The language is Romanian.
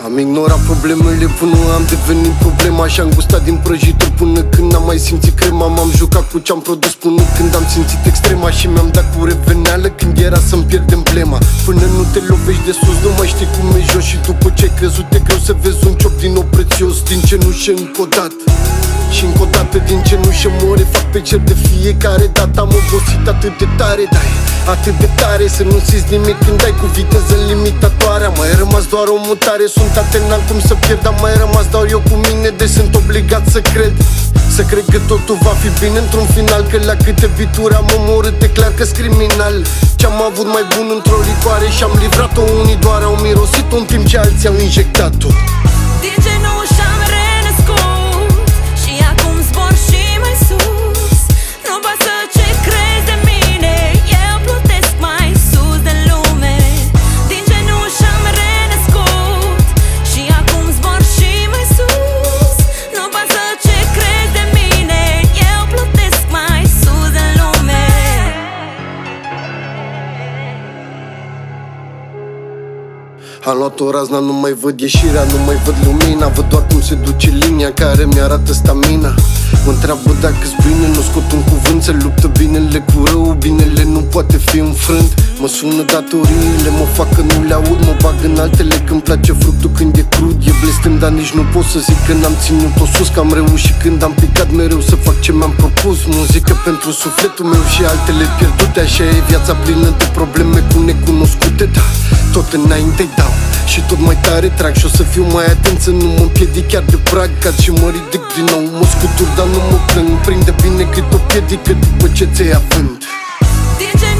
Am ignorat problemele până am devenit problema. Și-am gustat din prăjitur până când n-am mai simțit crema. M-am jucat cu ce-am produs până când am simțit extrema. Și mi-am dat cu reveneală când era să-mi pierd emblema. Până nu te lovești de sus, nu mai știi cum e jos. Și după ce ai crezut e greu să vezi un ciop din nou prețios. Din cenușă încă o dată și încă o dată din cenușă mori. Fac pe cer de fiecare dată. Am obosit atât de tare, dai atât de tare să nu simți nimic când dai cu viteză limitatoare. Am mai rămas doar o mutare, sunt atent, n-am cum să pierd. Am mai rămas doar eu cu mine, deci sunt obligat să cred. Să cred că totul va fi bine într-un final. Că la câte bituri am omorât, e clar că-s criminal. Ce-am avut mai bun într-o licoare și-am livrat-o. Unii doar au mirosit-o în timp ce alții au injectat-o. Din cenușă am renăscut și acum zbor și mai sus. Nu pasă ce crezi de mine, eu plutesc mai sus de lume. Din cenușă am renăscut și acum zbor și mai sus. Nu pasă ce crezi de mine, eu plutesc mai sus de lume. Am luat o razna, nu mai văd ieșirea, nu mai văd lumina. Văd doar cum se duce linia care mi-arată stamina. Mă întreabă dacă-s bine, nu scot un cuvânt. Se luptă binele cu rău, binele nu poate fi înfrânt. Mă sună datoriile, mă fac că nu le aud. Mă bag în altele când place fructul, când e crud. E blestem, dar nici nu pot să zic că n-am ținut-o sus. Că am reușit când am picat mereu să fac ce mi-am propus. Muzică pentru sufletul meu și altele pierdute. Așa e viața plină de probleme cu necunoscute. Da, tot înainte dau și tot mai tare trag. Și o să fiu mai atent să nu mă împiedic chiar de prag. Cad și mă ridic din nou, mă scutur, dar nu mă plâng. Prinde bine cât o piedică după ce ți-ai avânt.